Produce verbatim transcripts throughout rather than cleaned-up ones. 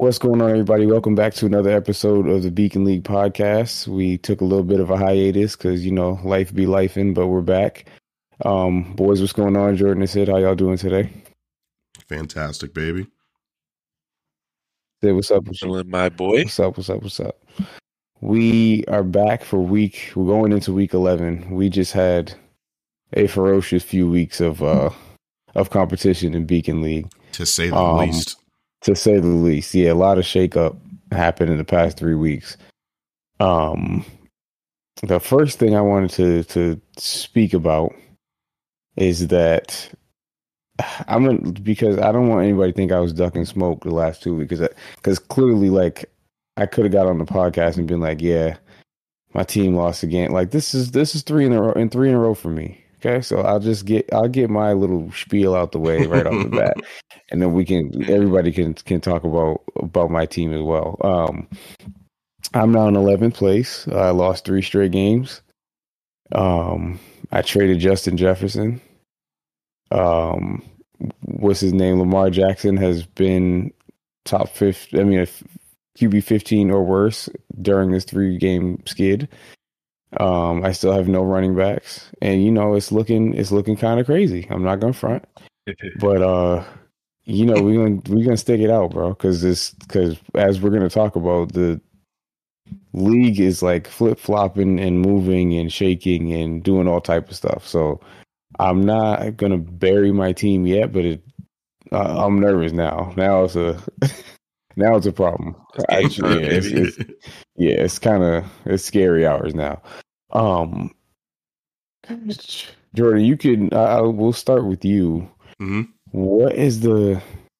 What's going on, everybody? Welcome back to another episode of the Beacon League podcast. We took a little bit of a hiatus because, you know, life be lifing, but we're back. Um, boys, what's going on? Jordan and Sid, how y'all doing today? Fantastic, baby. Sid, what's up? What's, Chilling, my boy. what's up? What's up? What's up? We are back for week. We're going into week eleven. We just had a ferocious few weeks of uh of competition in Beacon League, to say the um, least. To say the least, yeah, a lot of shakeup happened in the past three weeks. Um, the first thing I wanted to to speak about is that I'm gonna, because I don't want anybody to think I was ducking smoke the last two weeks, because because clearly, like, I could have got on the podcast and been like, yeah, my team lost again. Like, this is this is three in a row, in three in a row for me. Okay, so I'll just get I'll get my little spiel out the way right off the bat, and then we can everybody can can talk about about my team as well. Um, I'm now in eleventh place. I lost three straight games. Um, I traded Justin Jefferson. Um, what's his name? Lamar Jackson has been top fifth. I mean, Q B fifteen or worse during this three game skid. Um, I still have no running backs, and you know it's looking it's looking kind of crazy. I'm not gonna front, but uh, you know we're gonna we're gonna stick it out, bro, because this because as we're gonna talk about, the league is like flip flopping and moving and shaking and doing all type of stuff. So I'm not gonna bury my team yet, but it uh, I'm nervous now. Now it's a now it's a problem. Actually, yeah, it's, it's, yeah, it's kind of it's scary hours now. Um, Jordan, you can. I we'll start with you. Mm-hmm. What is the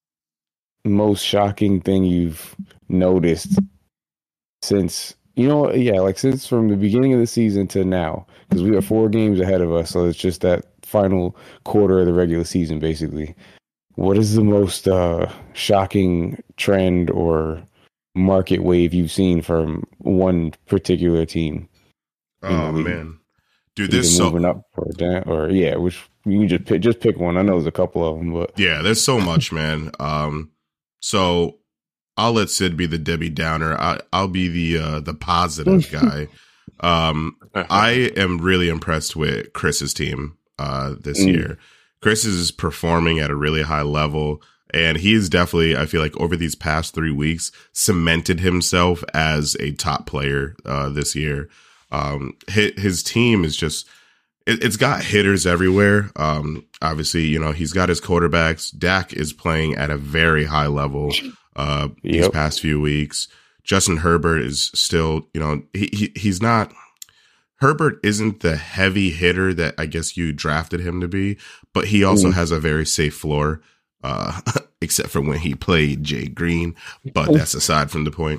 most shocking thing you've noticed since you know? Yeah, like since from the beginning of the season to now, because we have four games ahead of us, so it's just that final quarter of the regular season, basically. What is the most uh, shocking trend or market wave you've seen from one particular team? Oh man, dude, there's moving so up or down, or yeah, which you can just pick, just pick one. I know there's a couple of them, but yeah, there's so much, man. Um, so I'll let Sid be the Debbie Downer. I, I'll be the uh, the positive guy. Um, I am really impressed with Chris's team uh, this mm. year. Chris is performing at a really high level, and he's definitely, I feel like, over these past three weeks, cemented himself as a top player uh, this year. Um, his, his team is just, it, it's got hitters everywhere. Um, obviously, you know, he's got his quarterbacks. Dak is playing at a very high level uh, yep. these past few weeks. Justin Herbert is still, you know, he, he he's not, Herbert isn't the heavy hitter that I guess you drafted him to be, but he also mm. has a very safe floor, uh, except for when he played Jay Green, but that's aside from the point.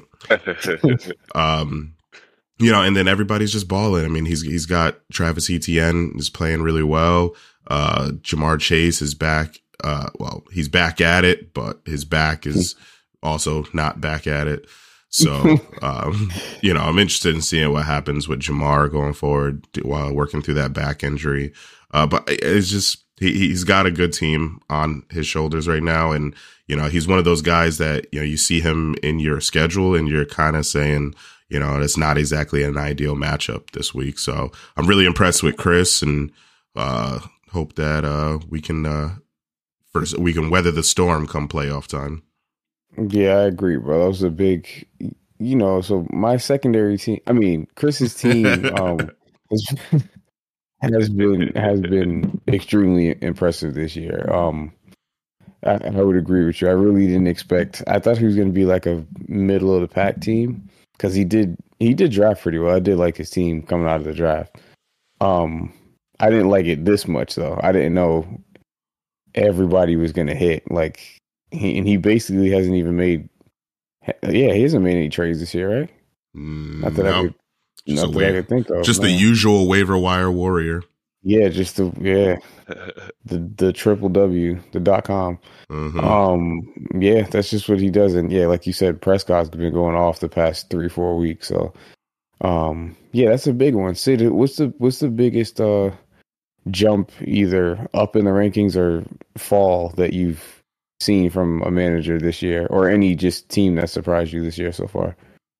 um, You know, and then everybody's just balling. I mean, he's he's got Travis Etienne is playing really well. Uh, Jamar Chase is back. Uh, well, he's back at it, but his back is also not back at it. So, um, you know, I'm interested in seeing what happens with Jamar going forward while working through that back injury. Uh, but it's just he, he's got a good team on his shoulders right now, and you know, he's one of those guys that you know you see him in your schedule, and you're kind of saying, you know, it's not exactly an ideal matchup this week. So I'm really impressed with Chris, and uh, hope that uh, we can uh, first we can weather the storm come playoff time. Yeah, I agree, bro. That was a big, you know. So my secondary team, I mean, Chris's team, um, has, has been has been extremely impressive this year. Um, I, I would agree with you. I really didn't expect. I thought he was going to be like a middle of the pack team. Because he did, he did draft pretty well. I did like his team coming out of the draft. Um, I didn't like it this much though. I didn't know everybody was gonna hit. Like, he, and he basically hasn't even made. Yeah, he hasn't made any trades this year, right? Mm, not that no. I could, just not that wa- I could think of. Just no. the usual waiver wire warrior. Yeah, just the yeah, the the triple W, the dot com. Mm-hmm. Um, yeah, that's just what he does. And yeah, like you said, Prescott's been going off the past three, four weeks. So, um, yeah, that's a big one. Sid, what's the what's the biggest uh jump either up in the rankings or fall that you've seen from a manager this year, or any just team that surprised you this year so far?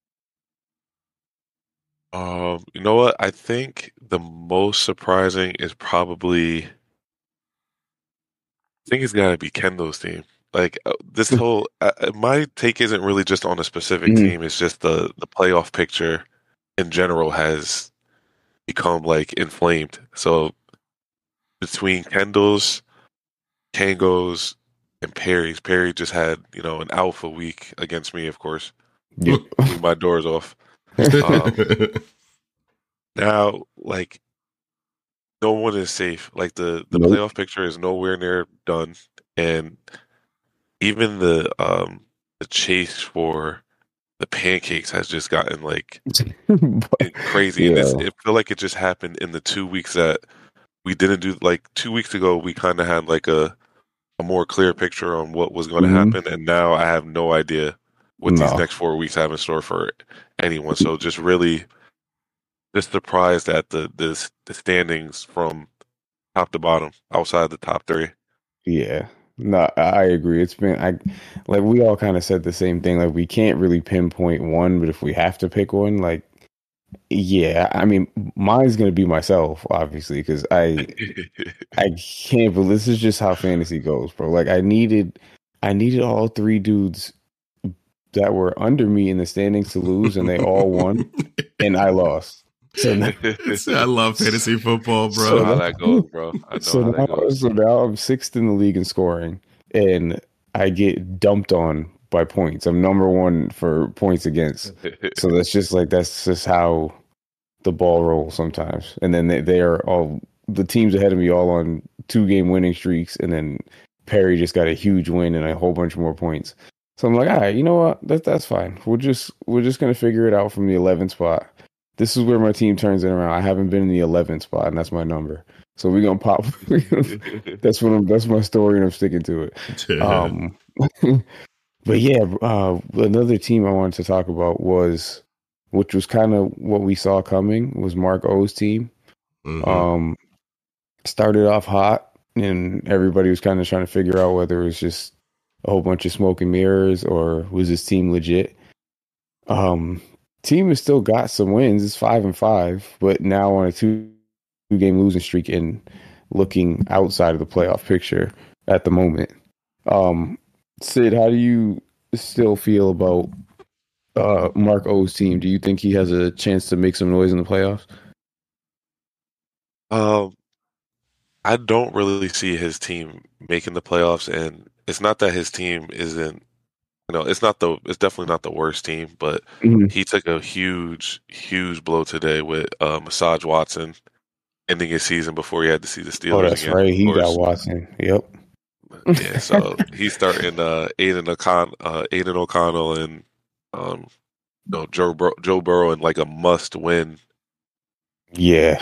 Um, you know what? I think the most surprising is probably, I think it's got to be Kendall's team. Like uh, this whole, uh, uh, my take isn't really just on a specific Mhm. team. It's just the the playoff picture in general has become like inflamed. So between Kendall's, Kango's, and Perry's, Perry just had you know an alpha week against me, of course, Yep. blew my doors off. Um, now, like no one is safe. Like the the Nope. playoff picture is nowhere near done, and even the um the chase for the pancakes has just gotten like crazy. And Yeah. it's, it feel like it just happened in the two weeks that we didn't do. Like two weeks ago, we kind of had like a a more clear picture on what was going to Mhm. happen, and now I have no idea what these No. next four weeks have in store for anyone. So just really just surprised at the the, the standings from top to bottom, outside the top three. Yeah. No, I agree. It's been I like we all kind of said the same thing. Like we can't really pinpoint one, but if we have to pick one, like yeah, I mean mine's gonna be myself, obviously, because I I can't believe this is just how fantasy goes, bro. Like I needed I needed all three dudes that were under me in the standings to lose, and they all won, and I lost. So now, I love fantasy football, bro. I know how that goes, bro. I know so how now, that goes. so now I'm sixth in the league in scoring, and I get dumped on by points. I'm number one for points against. So that's just like that's just how the ball rolls sometimes. And then they, they are all the teams ahead of me all on two game winning streaks, and then Perry just got a huge win and a whole bunch more points. So I'm like, all right, you know what? That that's fine. We're just we're just gonna figure it out from the eleventh spot. This is where my team turns it around. I haven't been in the eleventh spot, and that's my number. So we're gonna pop. that's what I'm. That's my story, and I'm sticking to it. Um, but yeah, uh, another team I wanted to talk about was, which was kind of what we saw coming, was Mark O's team. Mm-hmm. Um, started off hot, and everybody was kind of trying to figure out whether it was just a whole bunch of smoke and mirrors or was this team legit. Um. Team has still got some wins. It's five and five, but now on a two game losing streak and looking outside of the playoff picture at the moment. Um, Sid, how do you still feel about uh, Mark O's team? Do you think he has a chance to make some noise in the playoffs? Um, I don't really see his team making the playoffs, and it's not that his team isn't. You know, it's not the it's definitely not the worst team, but Mm-hmm. he took a huge, huge blow today with uh, Massage Watson ending his season before he had to see the Steelers. Oh, that's again, right. He got Watson. Yep. Yeah, so he's starting uh, Aiden O'Con- uh, Aiden O'Connell and um, you know, Joe Bur- Joe Burrow in like a must win. Yeah.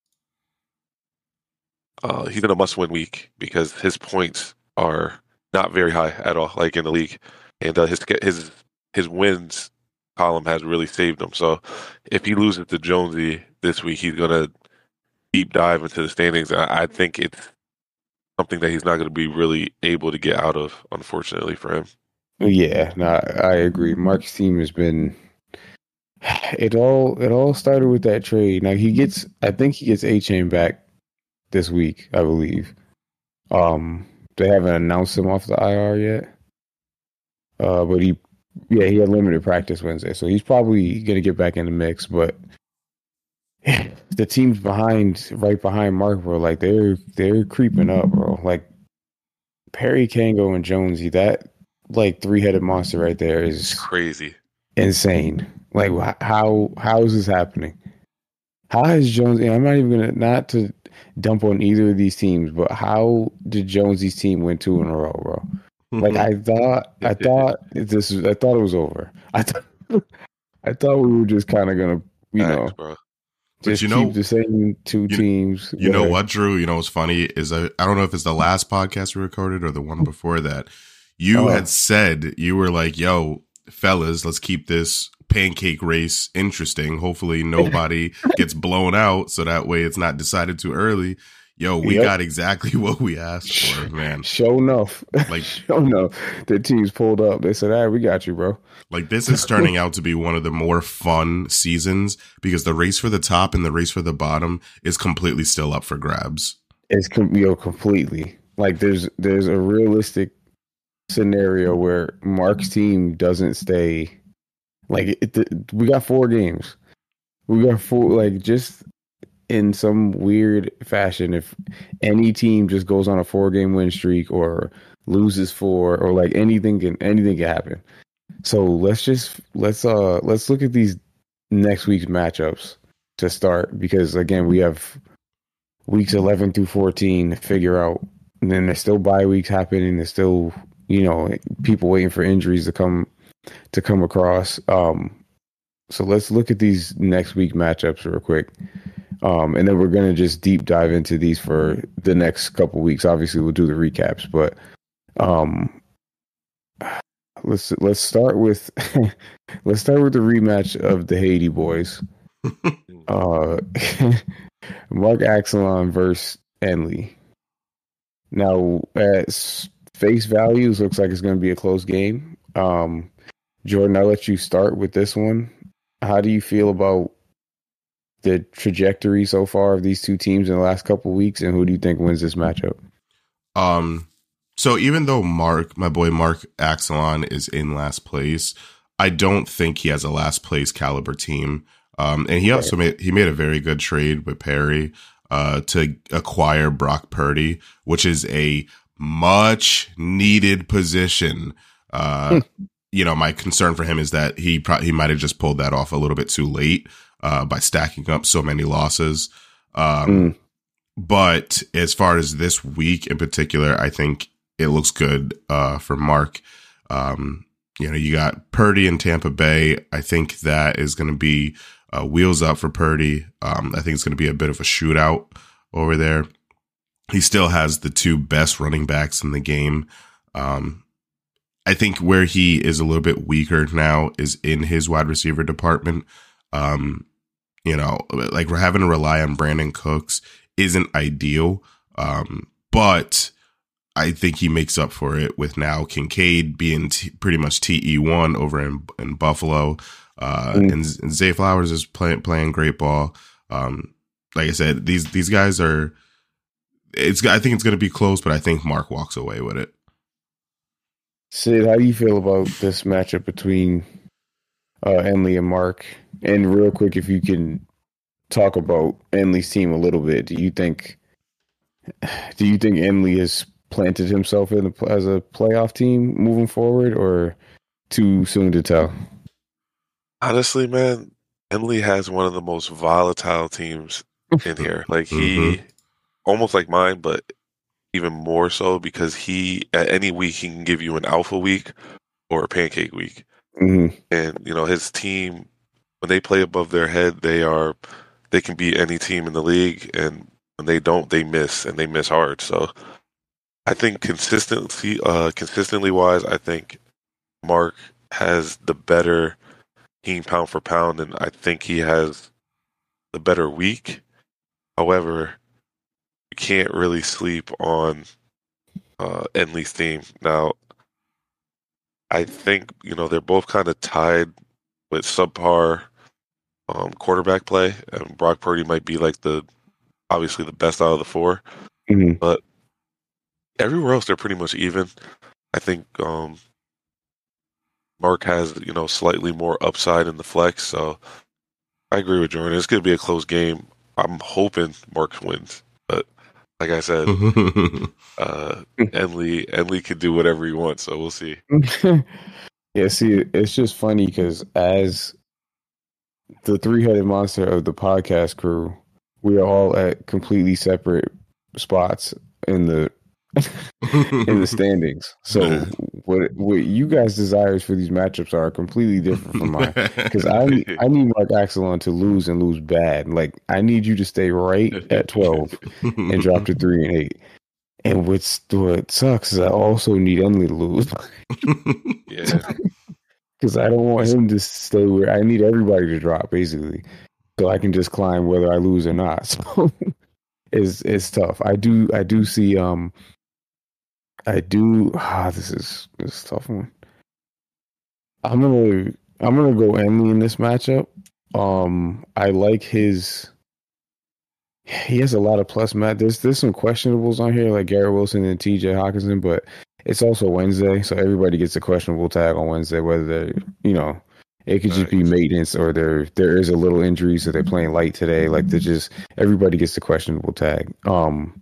Uh, he's in a must win week because his points are not very high at all, like in the league. And uh, his his his wins column has really saved him. So if he loses to Jonesy this week, he's gonna deep dive into the standings. I, I think it's something that he's not going to be really able to get out of, unfortunately for him. Yeah, no, I agree. Mark's team has been. It all it all started with that trade. Now he gets, I think he gets A-Chain back this week, I believe. Um, they haven't announced him off the I R yet. Uh, but he, yeah, he had limited practice Wednesday, so he's probably gonna get back in the mix. But the teams behind, right behind Mark, bro, like they're they're creeping up, bro. Like Perry, Kango, and Jonesy, that like three headed monster right there is It's crazy, insane. Like how how is this happening? How has Jonesy? I'm not even gonna not to dump on either of these teams, but how did Jonesy's team win two in a row, bro? Like I thought, I thought this. I thought it was over. I thought, I thought we were just kind of gonna, you Thanks, know, bro. just you keep know, the same two you, teams. You know what, Drew? You know what's funny is I, I don't know if it's the last podcast we recorded or the one before that. You oh. had said you were like, "Yo, fellas, let's keep this pancake race interesting. Hopefully, nobody gets blown out, so that way it's not decided too early." Yo, we Yep. got exactly what we asked for, man. Show enough. Like, show enough. The teams pulled up. They said, "All right, we got you, bro." Like, this is turning out to be one of the more fun seasons because the race for the top and the race for the bottom is completely still up for grabs. It's com- you know, completely like there's there's a realistic scenario where Mark's team doesn't stay. Like it, it, we got four games. We got four. Like just in some weird fashion, if any team just goes on a four game win streak or loses four, or like anything can anything can happen. So let's just let's uh let's look at these next week's matchups to start, because again we have weeks eleven through fourteen to figure out, and then there's still bye weeks happening. There's still, you know, people waiting for injuries to come to come across. Um, so let's look at these next week matchups real quick. Um, and then we're going to just deep dive into these for the next couple weeks. Obviously, we'll do the recaps, but um, let's let's start with let's start with the rematch of the Haiti boys. uh, Mark Axelon versus Enly. Now, at face values, looks like it's going to be a close game. Um, Jordan, I'll let you start with this one. How do you feel about the trajectory so far of these two teams in the last couple of weeks, and who do you think wins this matchup? Um, so even though Mark, my boy Mark Axelon, is in last place, I don't think he has a last place caliber team. Um, and he also made he made a very good trade with Perry uh, to acquire Brock Purdy, which is a much needed position. Uh, you know, my concern for him is that he pro- he might have just pulled that off a little bit too late uh, by stacking up so many losses. Um, mm. But as far as this week in particular, I think it looks good uh, for Mark. Um, you know, you got Purdy in Tampa Bay. I think that is going to be uh, wheels up for Purdy. Um, I think it's going to be a bit of a shootout over there. He still has the two best running backs in the game. Um, I think where he is a little bit weaker now is in his wide receiver department. Um, you know, like we're having to rely on Brandon Cooks isn't ideal. Um, but I think he makes up for it with now Kincaid being t- pretty much T E one over in, in Buffalo. Uh, mm. and, and Zay Flowers is playing, playing great ball. Um, like I said, these, these guys are, it's, I think it's going to be close, but I think Mark walks away with it. Sid, how do you feel about this matchup between uh, Enly and Mark? And real quick, if you can talk about Enly's team a little bit, do you think do you think Enly has planted himself in a, as a playoff team moving forward, or too soon to tell? Honestly, man, Enly has one of the most volatile teams in here. Like he, mm-hmm. almost like mine, but even more so because he, at any week, he can give you an alpha week or a pancake week. Mm-hmm. And, you know, his team, when they play above their head, they are, they can beat any team in the league. And when they don't, they miss, and they miss hard. So I think consistency, uh, consistently wise, I think Mark has the better team pound for pound, and I think he has the better week. However, you can't really sleep on uh, Enly's team. Now, I think, you know, they're both kind of tied with subpar um, quarterback play, and Brock Purdy might be like the, obviously the best out of the four, mm-hmm. but everywhere else they're pretty much even. I think um, Mark has, you know, slightly more upside in the flex, so I agree with Jordan. It's going to be a close game. I'm hoping Mark wins, but like I said, uh, Enly Enly can do whatever he wants, so we'll see. Yeah, see, it's just funny because as the three-headed monster of the podcast crew, we are all at completely separate spots in the in the standings. So what what you guys' desires for these matchups are completely different from mine. Because I I need Mark Axelon to lose and lose bad. Like I need you to stay right at twelve and drop to three and eight. And what's what sucks is I also need Enly to lose. Yeah. Because I don't want him to stay where I need everybody to drop, basically. So I can just climb whether I lose or not. So is is tough. I do I do see um I do ah this is this is a tough one. I'm gonna I'm gonna go Enley in this matchup. Um, I like his. He has a lot of plus mat. There's there's some questionables on here like Garrett Wilson and T J Hawkinson, but it's also Wednesday, so everybody gets a questionable tag on Wednesday. Whether they're you know, it could just be maintenance or there there is a little injury, so they're playing light today. Like they just everybody gets the questionable tag. Um,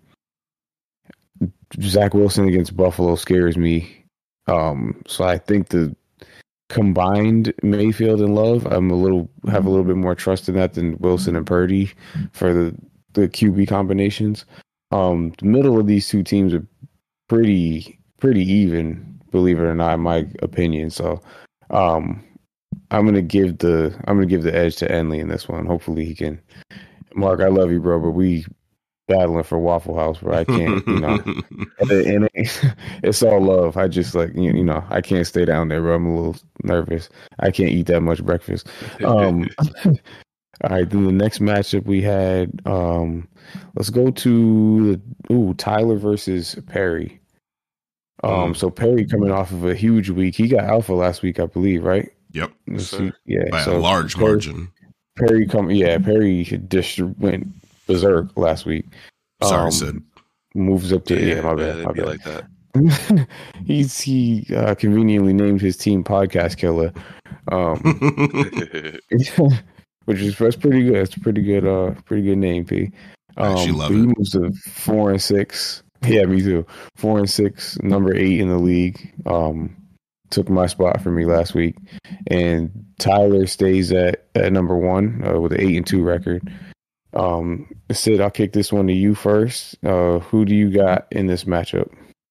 Zach Wilson against Buffalo scares me. Um, so I think the combined Mayfield and Love, I'm a little have a little bit more trust in that than Wilson and Purdy for the, the Q B combinations. Um, the middle of these two teams are pretty pretty even, believe it or not, in my opinion. So um, I'm gonna give the I'm gonna give the edge to Enley in this one. Hopefully he can. Mark, I love you, bro, but we battling for Waffle House, bro. I can't, you know, and, it, and it, it's all love. I just like, you, you know, I can't stay down there, bro. I'm a little nervous. I can't eat that much breakfast. Um, all right, then the next matchup we had, um, let's go to the, ooh, Tyler versus Perry. Um, mm. So Perry coming off of a huge week. He got alpha last week, I believe, right? Yep. See, yeah, by so a large Perry, margin. Perry come, yeah, Perry just went berserk last week. Sorry, um, Sid. Moves up to yeah, yeah my bad. My bad. Like that. He's he uh, conveniently named his team Podcast Killer, um, which is that's pretty good. It's a pretty good, uh, pretty good name, P. Um, I actually love he it. moves to four and six. Yeah, me too. Four and six, number eight in the league. Um, took my spot for me last week, and Tyler stays at, at number one uh, with an eight and two record. Um, Sid, I'll kick this one to you first. Uh, who do you got in this matchup?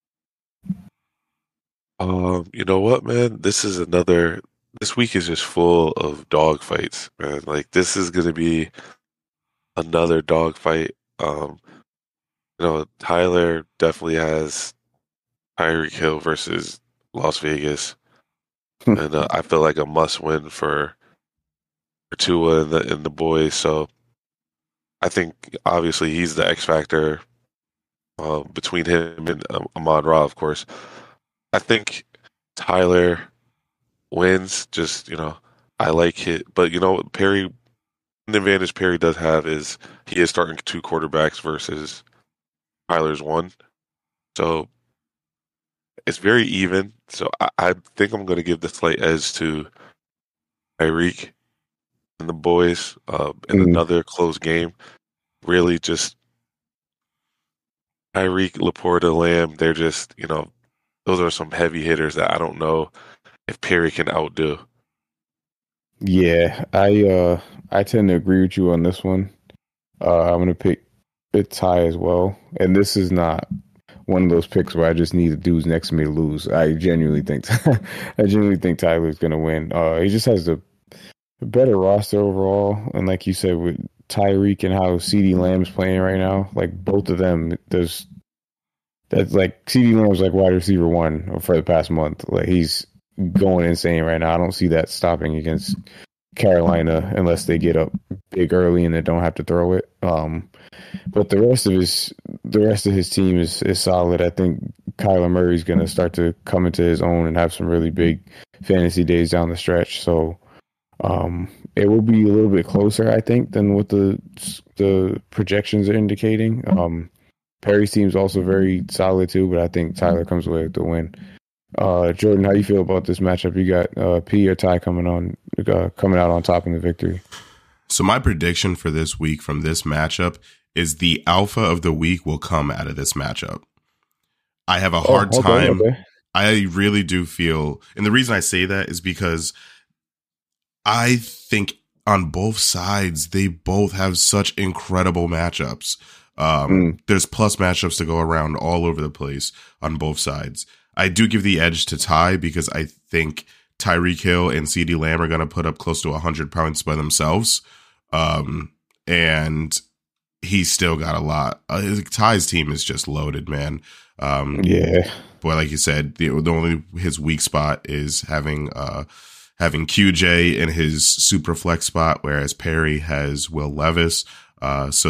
Um, you know what, man? This is another. This week is just full of dog fights, man. Like this is gonna be another dog fight. Um, you know, Tyler definitely has Tyreek Hill versus Las Vegas, and uh, I feel like a must win for for Tua and the and the boys. So. I think obviously he's the X factor uh, between him and um, Amon Ra, of course. I think Tyler wins. Just you know, I like it, but you know, Perry. The advantage Perry does have is he is starting two quarterbacks versus Tyler's one, so it's very even. So I, I think I'm going to give the slight edge to Tyreek and the boys uh, in mm. another close game. Really just Tyreek, Laporta, Lamb, they're just, you know, those are some heavy hitters that I don't know if Perry can outdo. Yeah, I uh, I tend to agree with you on this one. Uh, I'm going to pick a tie as well. And this is not one of those picks where I just need the dudes next to me to lose. I genuinely think I genuinely think Tyler's going to win. Uh, he just has the better roster overall, and like you said with Tyreek and how CeeDee Lamb's playing right now, like both of them, there's that's like CeeDee Lamb's like wide receiver one for the past month. Like he's going insane right now. I don't see that stopping against Carolina unless they get up big early and they don't have to throw it. Um, but the rest of his the rest of his team is is solid. I think Kyler Murray's going to start to come into his own and have some really big fantasy days down the stretch. So. Um, it will be a little bit closer, I think, than what the the projections are indicating. Um, Perry's team is also very solid too, but I think Tyler comes away with the win. Uh, Jordan, how do you feel about this matchup? You got uh, P or Ty coming on, uh, coming out on top in the victory. So my prediction for this week from this matchup is the alpha of the week will come out of this matchup. I have a hard oh, okay, time. Okay. I really do feel, and the reason I say that is because I think on both sides, they both have such incredible matchups. Um, mm. There's plus matchups to go around all over the place on both sides. I do give the edge to Ty because I think Tyreek Hill and CeeDee Lamb are going to put up close to one hundred points by themselves. Um, and he's still got a lot. Uh, Ty's team is just loaded, man. Um, yeah. Boy, like you said, the, the only his weak spot is having uh, – having Q J in his super flex spot, whereas Perry has Will Levis. Uh, so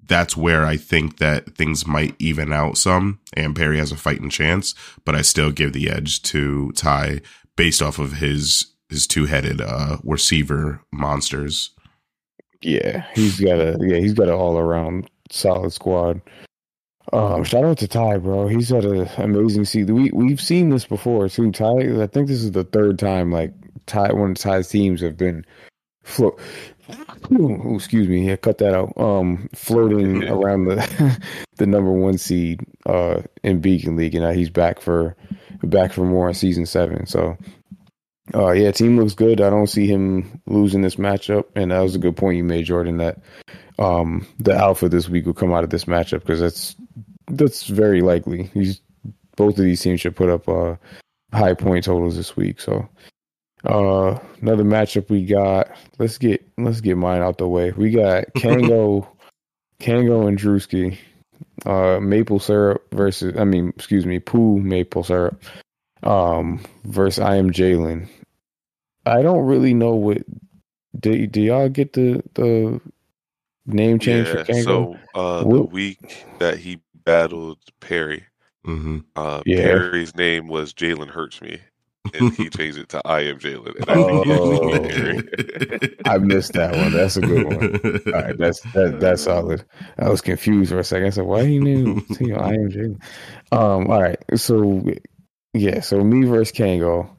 that's where I think that things might even out some, and Perry has a fighting chance. But I still give the edge to Ty based off of his his two headed uh, receiver monsters. Yeah, he's got a yeah he's got an all around solid squad. Um, shout out to Ty, bro. He's had an amazing season. We we've seen this before too. Ty, I think this is the third time like Ty one of Ty's teams have been float. Ooh, excuse me. Yeah, cut that out. Um, floating around the the number one seed uh in Beacon League, and now he's back for back for more in season seven. So, uh, yeah, team looks good. I don't see him losing this matchup, and that was a good point you made, Jordan. That um the alpha this week will come out of this matchup because that's that's very likely. He's both of these teams should put up uh high point totals this week. So. Uh, another matchup we got. Let's get let's get mine out the way. We got Kango, Kango and Drewski. Uh, maple syrup versus I mean, excuse me, Pooh maple syrup. Um, versus I am Jalen. I don't really know what. Do, do y'all get the the name change Yeah, for Kango? so uh, the What- week that he battled Perry, Mm-hmm. uh, Yeah. Perry's name was Jalen Hurts Me, and he changed it to I am Jalen. And I think Oh. he Perry. I missed that one. That's a good one. All right, that's that, that's solid. I was confused for a second. I said, "Why do you name you know, I am Jalen?" Um. All right. So yeah. So me versus Kango.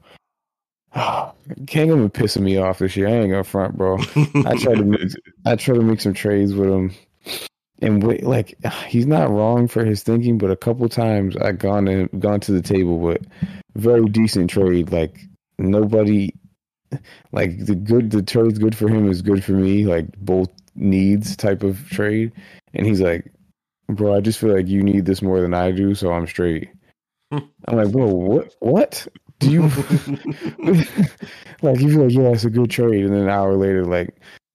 Kango been pissing me off this year. I ain't gonna front, bro. I tried to make, I tried to make some trades with him, and wait, like he's not wrong for his thinking, but a couple times I gone to gone to the table with very decent trade. Like nobody, like the good the trade's good for him is good for me. Like both needs type of trade, and he's like, bro, I just feel like you need this more than I do, so I'm straight. I'm like, bro, what? What? Do you like? You feel like yeah, it's a good trade, and then an hour later, like,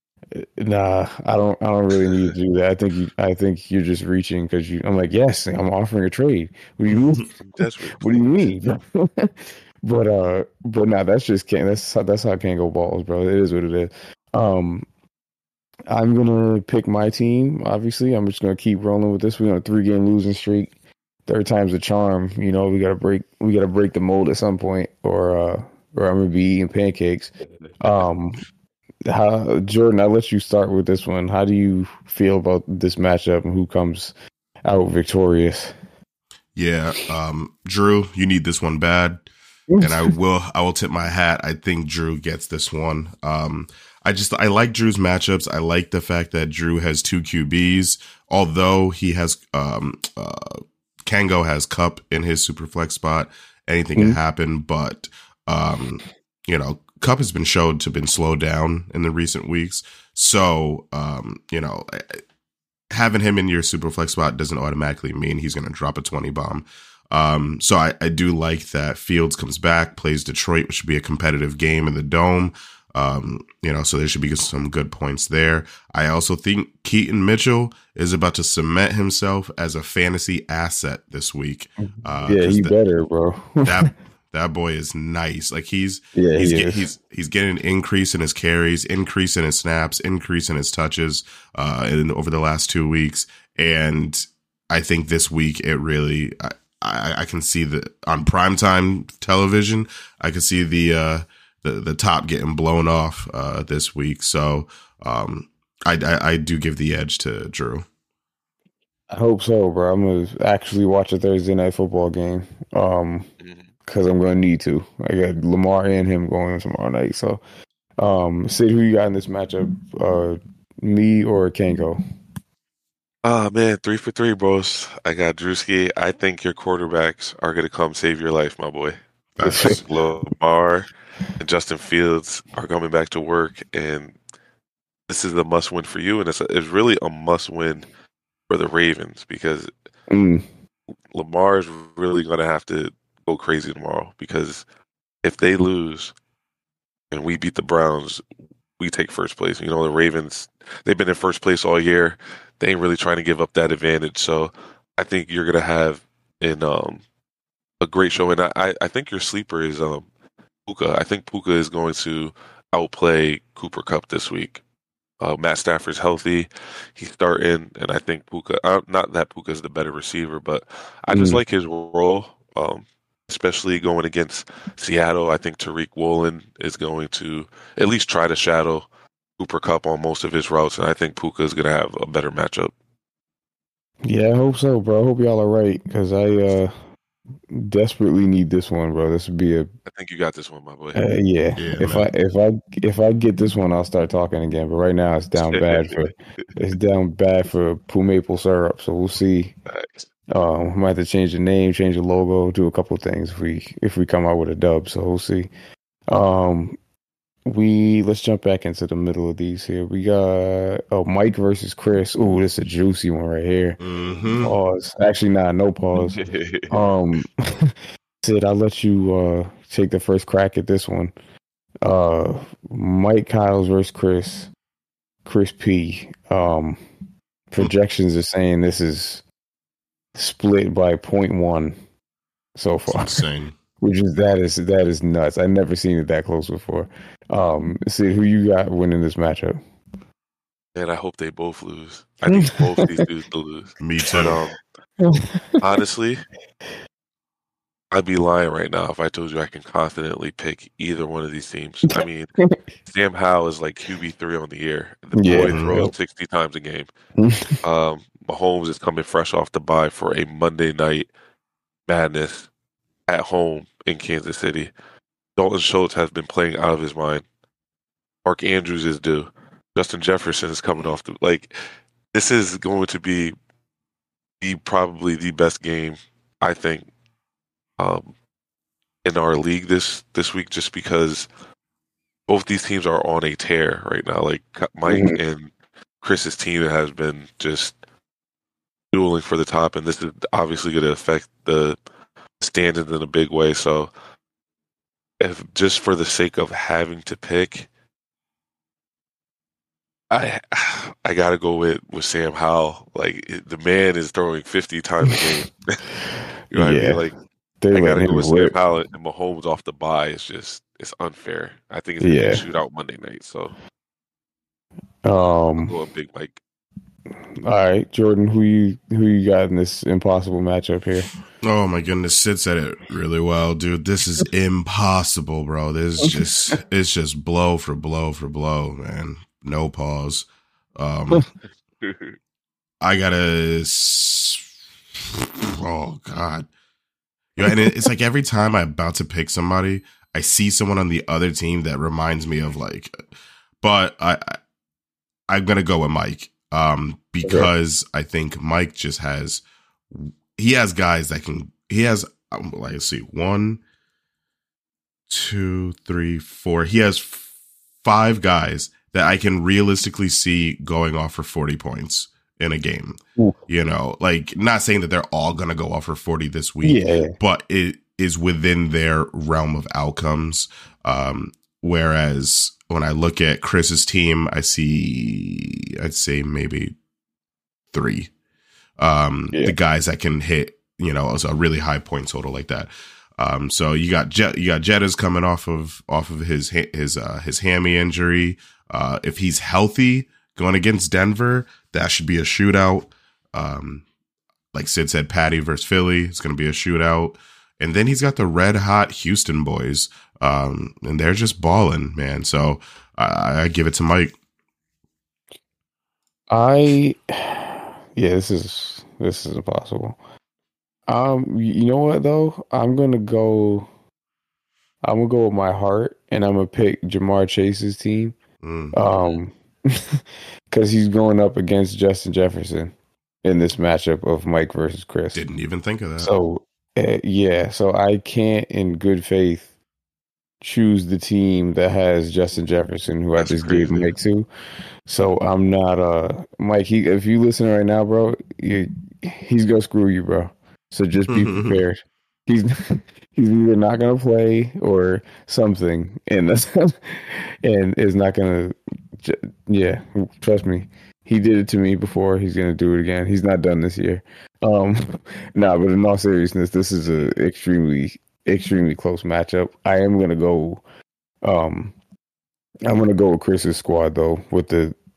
nah, I don't, I don't really need to do that. I think you, I think you're just reaching because you. I'm like, yes, I'm offering a trade. What do you mean? That's what, What do you mean? but uh, but nah, that's just can that's how, that's how Kango balls, bro. It is what it is. Um, I'm gonna pick my team. Obviously, I'm just gonna keep rolling with this. We're on a three game losing streak. Third time's a charm. You know, we gotta break we gotta break the mold at some point, or uh, or I'm gonna be eating pancakes. Um, how Jordan? I'll let you start with this one. How do you feel about this matchup and who comes out victorious? Yeah, um, Drew, you need this one bad, and I will. I will tip my hat. I think Drew gets this one. Um, I just I like Drew's matchups. I like the fact that Drew has two Q Bs, although he has um uh. Kango has Cup in his super flex spot. Anything Mm-hmm. can happen, but um, you know, Cup has been showed to been slowed down in the recent weeks. So um, you know, having him in your super flex spot doesn't automatically mean he's going to drop a twenty bomb. Um, so I, I do like that Fields comes back, plays Detroit, which should be a competitive game in the Dome. Um, you know, so there should be some good points there. I also think Keaton Mitchell is about to cement himself as a fantasy asset this week. Uh, yeah, 'cause he the- better, bro. that that boy is nice. Like he's yeah, he's he get, is. he's he's getting an increase in his carries, increase in his snaps, increase in his touches uh, in over the last two weeks, and I think this week it really. I, I, I can see the on primetime television. I can see the uh, the the top getting blown off uh, this week. So um, I, I I do give the edge to Drew. I hope so, bro. I'm gonna actually watch a Thursday night football game. Um, because I'm gonna need to. I got Lamar and him going tomorrow night. So, um, Sid, who you got in this matchup? Uh, me or Kango? Ah man, three for three, bros. I got Drewski. I think your quarterbacks are gonna come save your life, my boy. I think Lamar and Justin Fields are coming back to work, and this is a must win for you, and it's a, it's really a must win for the Ravens because Mm, Lamar is really gonna have to go crazy tomorrow because if they lose and we beat the Browns, we take first place. You know, the Ravens, they've been in first place all year. They ain't really trying to give up that advantage. So I think you're gonna have in um a great show. And I, I think your sleeper is um Puka. I think Puka is going to outplay Cooper Cup this week. Uh, Matt Stafford's healthy. He's starting, and I think Puka. Uh, not that Puka's the better receiver, but I just Mm, like his role, um, especially going against Seattle. I think Tariq Woolen is going to at least try to shadow Cooper Kupp on most of his routes, and I think Puka is going to have a better matchup. yeah, I hope so, bro. I hope y'all are right because I uh, desperately need this one, bro. This would be a I think you got this one, my boy. uh, yeah. Yeah, If I man. if I if I get this one, I'll start talking again. But right now, it's down bad for it's down bad for Poo Maple Syrup. So we'll see. Facts. Um, we might have to change the name, change the logo, do a couple things if we if we come out with a dub. So we'll see. Um, we let's jump back into the middle of these here. We got oh Mike versus Chris. Ooh, this is a juicy one right here. Mm-hmm. Pause. Actually, nah, no pause. Um, Sid, I'll let you uh take the first crack at this one. Uh, Mike Kyles versus Chris. Chris P. Um, projections are saying this is split by point one so It's far, insane. which is that is that is nuts. I've never seen it that close before. Um, Sid, who you got winning this matchup? And I hope they both lose. I think both these dudes will lose. Me But too. um, honestly, I'd be lying right now if I told you I can confidently pick either one of these teams. I mean, Sam Howell is like Q B three on the year. The Yeah. boy throws Yep. sixty times a game. Um, Mahomes is coming fresh off the bye for a Monday night madness at home in Kansas City. Dalton Schultz has been playing out of his mind. Mark Andrews is due. Justin Jefferson is coming off the like. This is going to be the probably the best game I think um, in our league this this week, just because both these teams are on a tear right now. Like Mike Mhm. and Chris's team has been just dueling for the top, and this is obviously going to affect the standings in a big way. So, if just for the sake of having to pick, I I got to go with with Sam Howell. Like it, the man is throwing fifty times a game. You know what I Yeah, mean? Like they I got to let go him with Sam rip. Howell and Mahomes off the bye. It's just it's unfair. I think it's gonna be a Yeah. shootout Monday night. So I'll Um. go with Big Mike. All right, Jordan, who you who you got in this impossible matchup here? Oh my goodness, Sid said it really well, dude. This is impossible, bro. This is just it's just blow for blow for blow, man. No pause. Um, I gotta. s- Oh God, yeah, and it, it's like every time I'm about to pick somebody, I see someone on the other team that reminds me of like. But I, I I'm gonna go with Mike, um, because I think Mike just has he has guys that can he has um, like let's see one, two, three, four. He has f- five guys that I can realistically see going off for forty points in a game. Ooh. You know, like not saying that they're all going to go off for forty this week, Yeah. but it is within their realm of outcomes. Um, whereas when I look at Chris's team, I see, I'd say maybe three. Um, Yeah. the guys that can hit, you know, a really high point total like that. Um, so you got Jet, you got Jetta's coming off of off of his his uh, his hammy injury. Uh, if he's healthy going against Denver, that should be a shootout. Um, like Sid said, Patty versus Philly, it's going to be a shootout. And then he's got the red hot Houston boys, um, and they're just balling, man. So I, I give it to Mike. I yeah, this is this is impossible. Um, you know what though? I'm gonna go. I'm gonna go with my heart, and I'm gonna pick Jamar Chase's team. Mm. Um, because he's going up against Justin Jefferson in this matchup of Mike versus Chris. Didn't even think of that. So uh, yeah, so I can't, in good faith, choose the team that has Justin Jefferson, who That's I just crazy. gave Mike to. So I'm not uh Mike. He, if you listen right now, bro, you, he's gonna screw you, bro. So just be prepared. He's he's either not gonna play or something, and that's and is not gonna. Yeah, trust me. He did it to me before. He's gonna do it again. He's not done this year. Um, nah, but in all seriousness, this is a extremely extremely close matchup. I am gonna go. Um, I'm gonna go with Chris's squad though, with the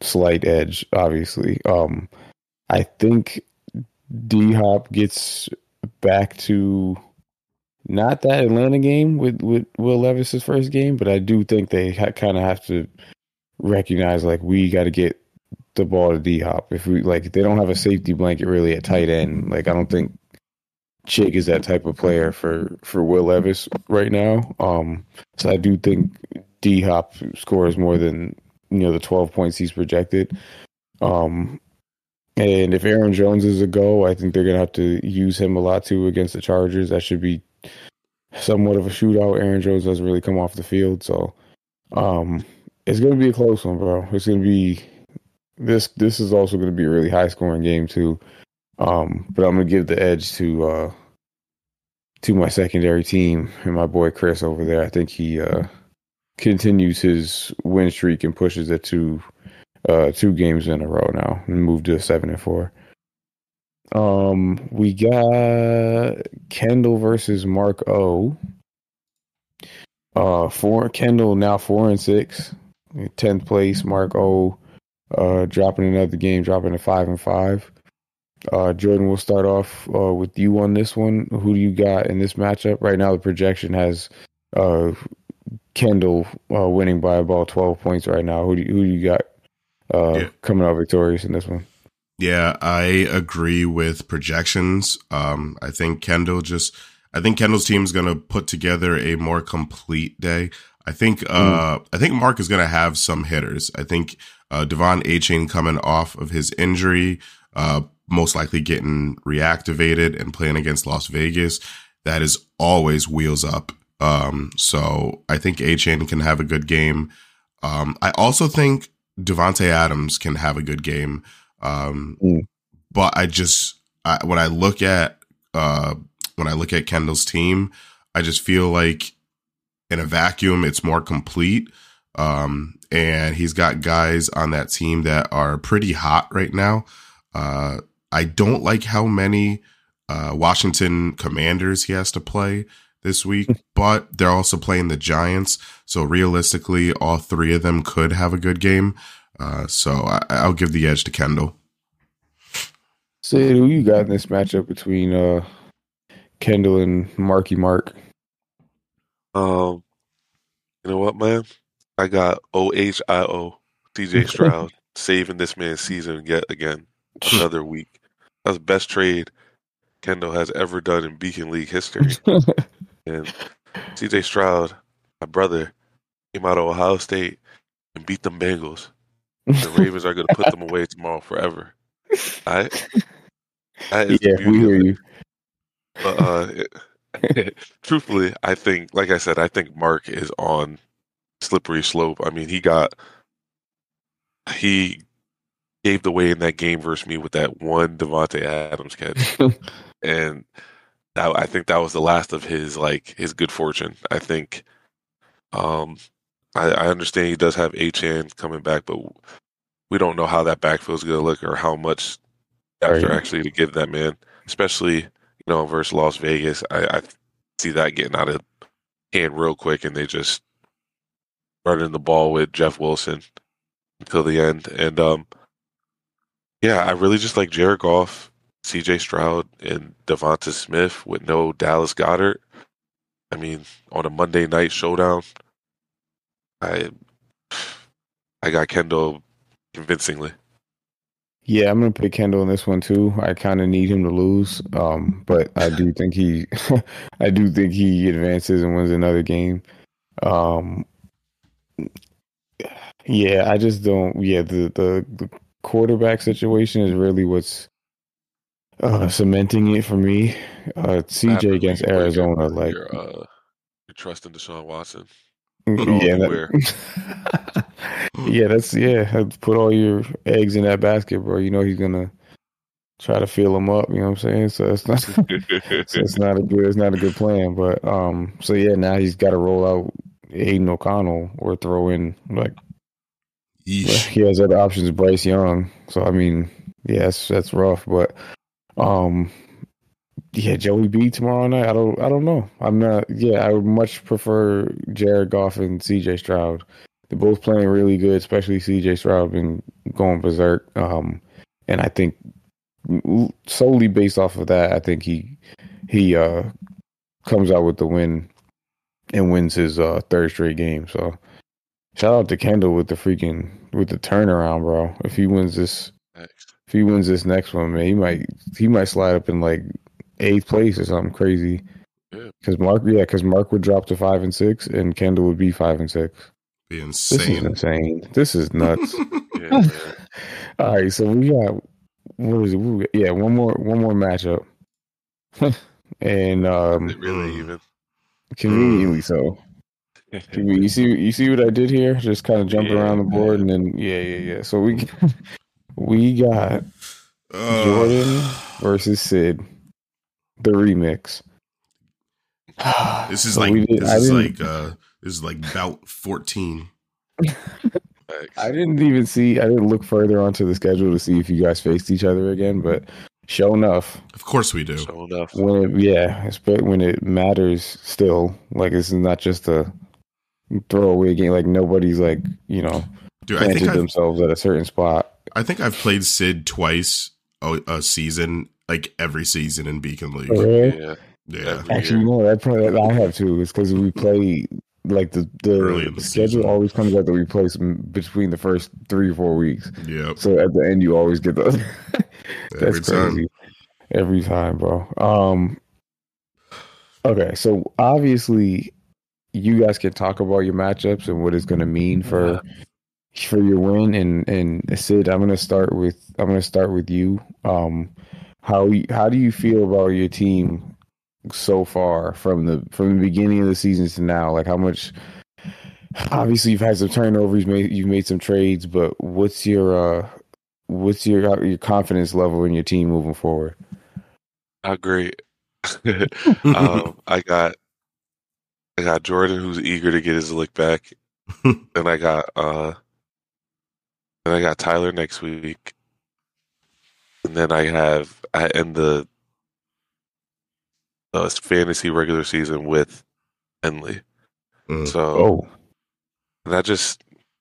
slight edge, obviously. Um, I think D Hop gets back to not that Atlanta game with, with Will Levis's first game, but I do think they ha- kind of have to recognize like we got to get the ball to D Hop. If we like, they don't have a safety blanket really at tight end. Like I don't think Chig is that type of player for, for Will Levis right now. Um, so I do think D Hop scores more than you know the twelve points he's projected. Um, and if Aaron Jones is a go, I think they're gonna have to use him a lot too against the Chargers. That should be somewhat of a shootout. Aaron Jones doesn't really come off the field, so um, it's gonna be a close one, bro. It's gonna be this. This is also gonna be a really high scoring game too. Um, but I'm gonna give the edge to uh, to my secondary team and my boy Chris over there. I think he uh, continues his win streak and pushes it to uh, two games in a row now and moved to seven and four. Um, we got Kendall versus Mark O. Uh, four Kendall now four and six, tenth place. Mark O. Uh, dropping another game, dropping to five and five. Uh, Jordan, we'll start off uh, with you on this one. Who do you got in this matchup? Right now, the projection has uh, Kendall uh, winning by about twelve points right now. Who do you, who do you got uh, yeah. coming out victorious in this one? Yeah, I agree with projections. Um, I think Kendall just, I think Kendall's team is going to put together a more complete day. I think, uh, mm. I think Mark is going to have some hitters. I think uh, Devon Achane coming off of his injury, uh, most likely getting reactivated and playing against Las Vegas. That is always wheels up. Um, so I think Achane can have a good game. Um, I also think Devontae Adams can have a good game. Um, mm. But I just, I, when I look at, uh, when I look at Kendall's team, I just feel like in a vacuum, it's more complete. Um, and he's got guys on that team that are pretty hot right now. Uh, I don't like how many uh, Washington Commanders he has to play this week, but they're also playing the Giants. So realistically, all three of them could have a good game. Uh, so I, I'll give the edge to Kendall. Sid, who you got in this matchup between uh, Kendall and Marky Mark? Um, you know what, man? I got O H I O, C J Stroud, saving this man's season yet again. Another week. That's the best trade Kendall has ever done in Beacon League history. And C J Stroud, my brother, came out of Ohio State and beat them Bengals. The Ravens are going to put them away tomorrow forever. All right? That is yeah, we hear you. But, uh, it, truthfully, I think, like I said, I think Mark is on slippery slope. I mean, he got, he gave the way in that game versus me with that one Devontae Adams catch. And that, I think that was the last of his, like, his good fortune. I think, um, I, I understand he does have Achane coming back, but we don't know how that backfield is going to look or how much after right. actually to give that man, especially, you know, versus Las Vegas. I, I see that getting out of hand real quick, and they just running the ball with Jeff Wilson until the end. And um, yeah, I really just like Jared Goff, C J Stroud, and Devonta Smith with no Dallas Goedert. I mean, on a Monday night showdown, I I got Kendall convincingly. Yeah, I'm gonna pick Kendall in this one too. I kind of need him to lose, um, but I do think he, I do think he advances and wins another game. Um, yeah, I just don't. Yeah, the the, the quarterback situation is really what's uh, cementing it for me. Uh, C J against Arizona, like your, uh, your trust in Deshaun Watson. Yeah, that, yeah, that's yeah. Put all your eggs in that basket, bro. You know he's gonna try to fill them up. You know what I'm saying? So it's not, so it's not a good, it's not a good plan. But um, so yeah, now he's got to roll out Aiden O'Connell or throw in like Yeesh. He has other options, Bryce Young. So I mean, yeah, that's, that's rough. But um. Yeah, Joey B tomorrow night. I don't. I don't know. I'm not. Yeah, I would much prefer Jared Goff and C J Stroud they're both playing really good, especially C J Stroud been going berserk. Um, and I think solely based off of that, I think he he uh, comes out with the win and wins his uh, third straight game. So shout out to Kendall with the freaking with the turnaround, bro. If he wins this, if he wins this next one, man, he might he might slide up in like eighth place or something crazy. Because Mark, yeah, because Mark would drop to five and six, and Kendall would be five and six. Be insane. This is insane. This is nuts. Yeah, All right, so we got what is it? We got, yeah, one more one more matchup, and um, it really even conveniently so. You see, you see what I did here? Just kind of jumped Yeah, around the board, man. and then yeah, yeah, yeah. So we we got Uh, Jordan versus Sid, the remix. This is So like we did- this I is didn't- like uh this is like bout fourteen. Facts. I didn't even see. I didn't look further onto the schedule to see if you guys faced each other again. But sure enough, Of course we do. So enough. when it, yeah, espe- when it matters, still like this is not just a throwaway game. Like nobody's like you know Dude, I planted think I've, themselves at a certain spot. I think I've played Sid twice a, a season, like every season in Beacon League. Really? Yeah. Yeah. Every Actually, year. no, that probably I have too. It's because we play like the Early the, in the schedule season. always comes out that we play some, between the first three or four weeks. Yep. So at the end, you always get those. That's Every time. crazy. Every time, bro. Um. Okay, so obviously, you guys can talk about your matchups and what it's going to mean for for your win. And and Sid, I'm going to start with I'm going to start with you. Um, how you- how do you feel about your team so far from the from the beginning of the season to now? Like how much? Obviously, you've had some turnovers, made you've made some trades, but what's your uh, what's your your confidence level in your team moving forward? Not great. um, I got I got Jordan who's eager to get his lick back. Then I got uh then I got Tyler next week. And then I have I end the uh, fantasy regular season with Henley. Mm. So Oh, and I just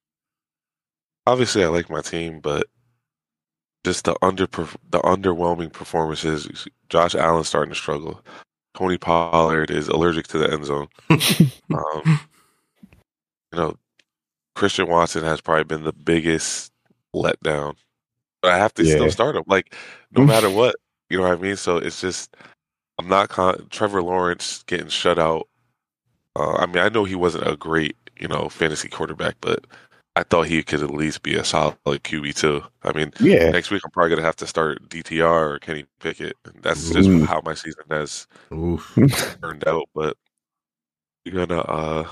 obviously I like my team, but just the under the underwhelming performances. Josh Allen starting to struggle. Tony Pollard is allergic to the end zone. Um, you know, Christian Watson has probably been the biggest letdown. But I have to Yeah. still start him, like no matter what. You know what I mean? So it's just I'm not con- Trevor Lawrence getting shut out. Uh, I mean, I know he wasn't a great you know fantasy quarterback, but I thought he could at least be a solid Q B too. I mean, yeah. next week I'm probably gonna have to start D T R or Kenny Pickett. And that's just Mm. how my season has Oof. turned out. But we're gonna uh,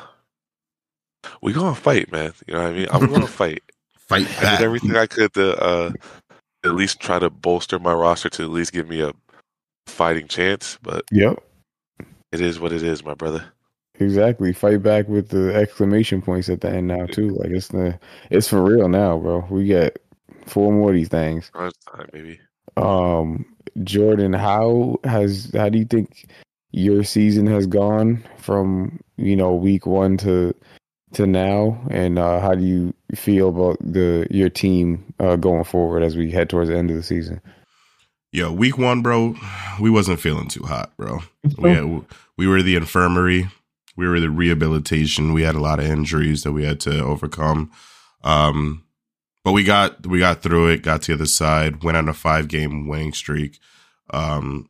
we're gonna fight, man. You know what I mean? I'm gonna fight. Fight I back. did everything I could to uh, at least try to bolster my roster to at least give me a fighting chance. But Yep. it is what it is, my brother. Exactly. Fight back with the exclamation points at the end now too. Like it's the it's for real now, bro. We got four more of these things. Crunch time, maybe. Um, Jordan, how has how do you think your season has gone from you know week one to to now, and uh, how do you feel about the your team uh, going forward as we head towards the end of the season? Yo, week one, bro, we wasn't feeling too hot, bro. We had, we were the infirmary. We were the rehabilitation. We had a lot of injuries that we had to overcome. Um, but we got we got through it, got to the other side, went on a five game winning streak, um,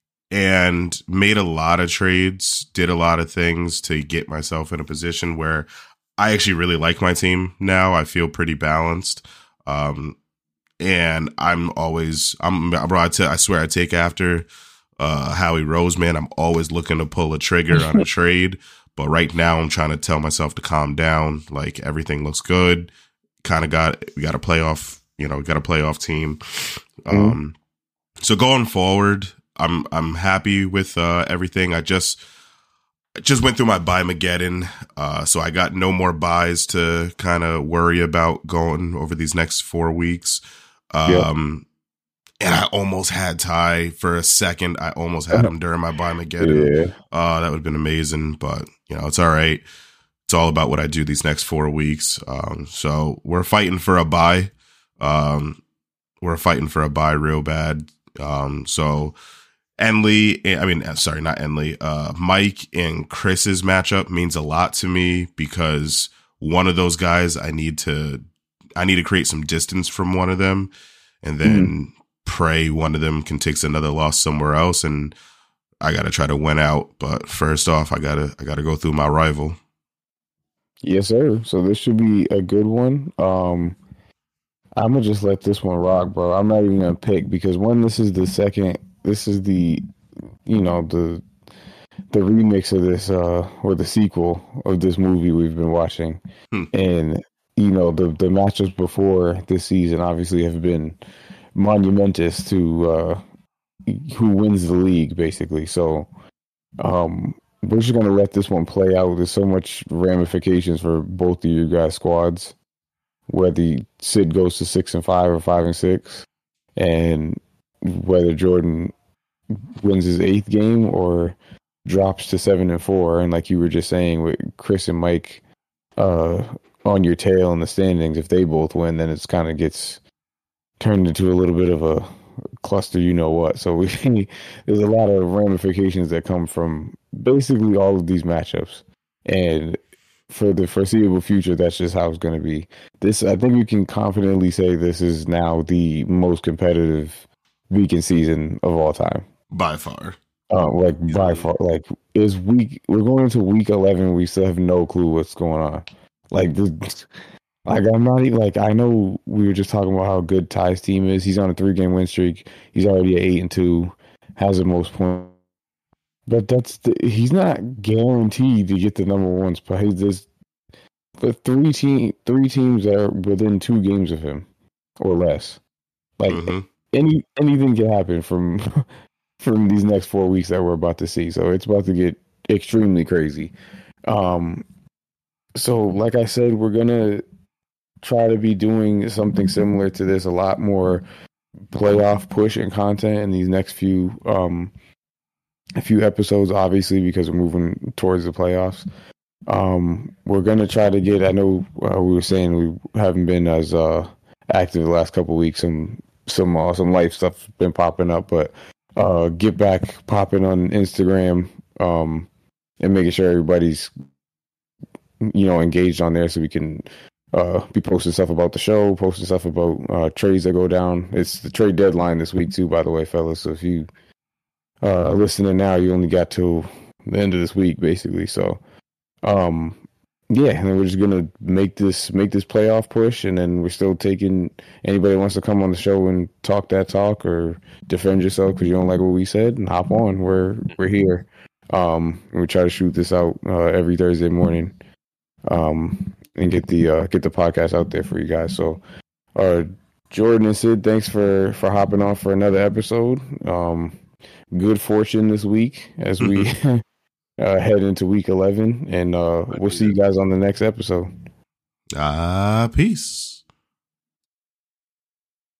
and made a lot of trades, did a lot of things to get myself in a position where I actually really like my team now. I feel pretty balanced. Um, and I'm always, I'm, bro, I, t- I swear I take after uh, Howie Rose, man. I'm always looking to pull a trigger on a trade. But right now I'm trying to tell myself to calm down. Like everything looks good. Kind of got, we got a playoff, you know, got a playoff team. Mm-hmm. Um, so going forward, I'm, I'm happy with uh, everything. I just, just went through my buy-mageddon, uh, so I got no more buys to kind of worry about going over these next four weeks. Um, yep. And I almost had Ty for a second. I almost had him during my buy-mageddon. Yeah. Uh, that would have been amazing, but, you know, it's all right. it's all about what I do these next four weeks. Um, so we're fighting for a bye. Um, we're fighting for a bye real bad. Um, so Enley, I mean, sorry, not Enley, uh, Mike and Chris's matchup means a lot to me because one of those guys, I need to, I need to create some distance from one of them and then mm. pray one of them can take another loss somewhere else. And I got to try to win out. But first off, I gotta, I gotta go through my rival. Yes, sir. So this should be a good one. Um, I'm going to just let this one rock, bro. I'm not even going to pick because one, this is the second, this is the, you know, the the remix of this, uh, or the sequel of this movie we've been watching. Hmm. And, you know, the, the matchups before this season obviously have been monumentous to uh, who wins the league, basically. So um, we're just going to let this one play out. There's so much ramifications for both of you guys' squads. Whether Sid goes to six and five or five and six, and whether Jordan wins his eighth game or drops to seven and four, and like you were just saying with Chris and Mike uh, on your tail in the standings, if they both win, then it's kind of gets turned into a little bit of a cluster, you know what? So we there's a lot of ramifications that come from basically all of these matchups, and for the foreseeable future, that's just how it's going to be. This, I think we can confidently say this is now the most competitive weekend season of all time. By far. Uh, like, Easily. by far. Like, is week, we're going into week eleven, we still have no clue what's going on. Like, this, like I'm not even, like, I know we were just talking about how good Ty's team is. He's on a three-game win streak. He's already at eight and two, has the most points. But that's the, he's not guaranteed to get the number one spot. There's the three team three teams that are within two games of him or less. Like mm-hmm. any anything can happen from from these next four weeks that we're about to see. So it's about to get extremely crazy. Um, so like I said, we're gonna try to be doing something similar to this. A lot more playoff push and content in these next few. Um, A few episodes, obviously, because we're moving towards the playoffs. Um, we're gonna try to get. I know uh, we were saying we haven't been as uh, active the last couple of weeks. Some some uh, some life stuff been popping up, but uh, get back popping on Instagram um, and making sure everybody's you know engaged on there, so we can uh, be posting stuff about the show, posting stuff about uh, trades that go down. It's the trade deadline this week too, by the way, fellas. So if you Uh, listening now, you only got till the end of this week, basically. So, um, yeah, and then we're just gonna make this make this playoff push, and then we're still taking anybody who wants to come on the show and talk that talk or defend yourself because you don't like what we said, and hop on. We're we're here, um, and we try to shoot this out uh, every Thursday morning, um, and get the uh, get the podcast out there for you guys. So, uh, Jordan and Sid, thanks for for hopping on for another episode. Um. Good fortune this week as we uh, head into week eleven, and uh, we'll see you guys on the next episode. Ah, uh, peace.